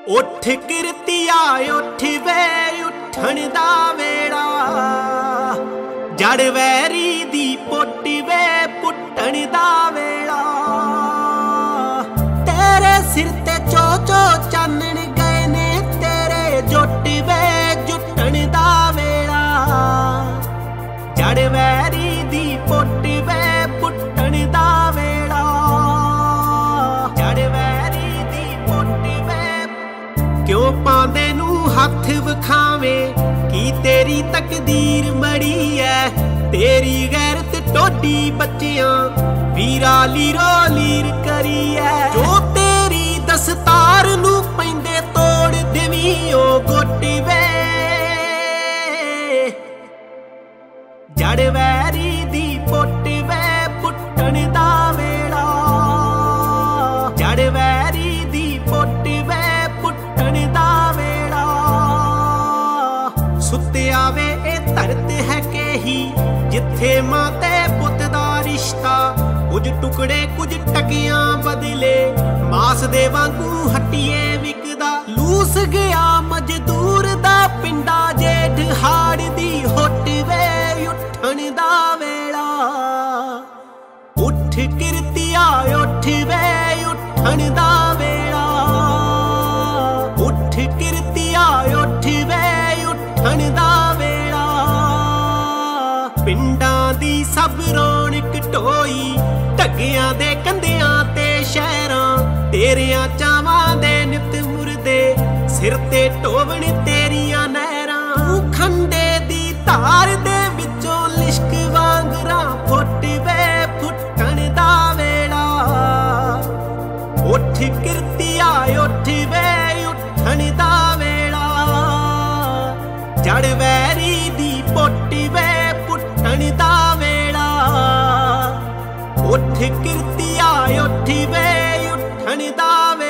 उठ किरतिया उठ वे उठण दा वेड़ा, जड़ वैरी दी पुट वे पुट्टण दा वेड़ा। तेरे सिर ते चो चो चानण गए ने तेरे जुट वे जुटण दा वेड़ा, जड़ वैरी दी पुट वे पुट्टण दा वेड़ा। जड़ वैरी दी पुट वे क्यों पांदे नू हथ विखावे, की तेरी तकदीर मड़ी है। तेरी गैरत टोडी बच्चियां वीरा लीरो लीर करी है। जो तेरी दस्तार नू पैंदे तोड़ देवी ओ गुट वे, जड़ वैरी दी पुट वे पुट्टण दा वेड़ा, जड़ वैरी दी पुट वे पुट्टण दा वेड़ा। सुत्या वे ए धरत है के ही जिथे मां ते पुत दा रिश्ता, कुछ टुकड़े कुछ टकियां बदले मास दे वांगू हट्टिए विकदा। लूस गया मजदूर दा पिंडा जेठ हाड़ दी हुट वे उठण दा वेड़ा। उठ किरतिया उठ वे उठण दा वेड़ा, उठ किरतिया उठ वे उठण दा वेड़ा। पिंडां दी सब रौनक ढोई ढगियां दे कंधियां ते शहरां, तेरियां चावां दे नित मुरदे सिर ते ढोवण तेरियां नहरां। खंडे दी धार दे विचों लिश्क वांगरां फुट वे फुट्टण दा वेड़ा। उठ किरतिया उठ वे उठण दा वेड़ा, जड़ वैरी दी पुट वे पुट्टण दा वेड़ा। उठ किरतिया उठ वे उठण दा वेड़ा।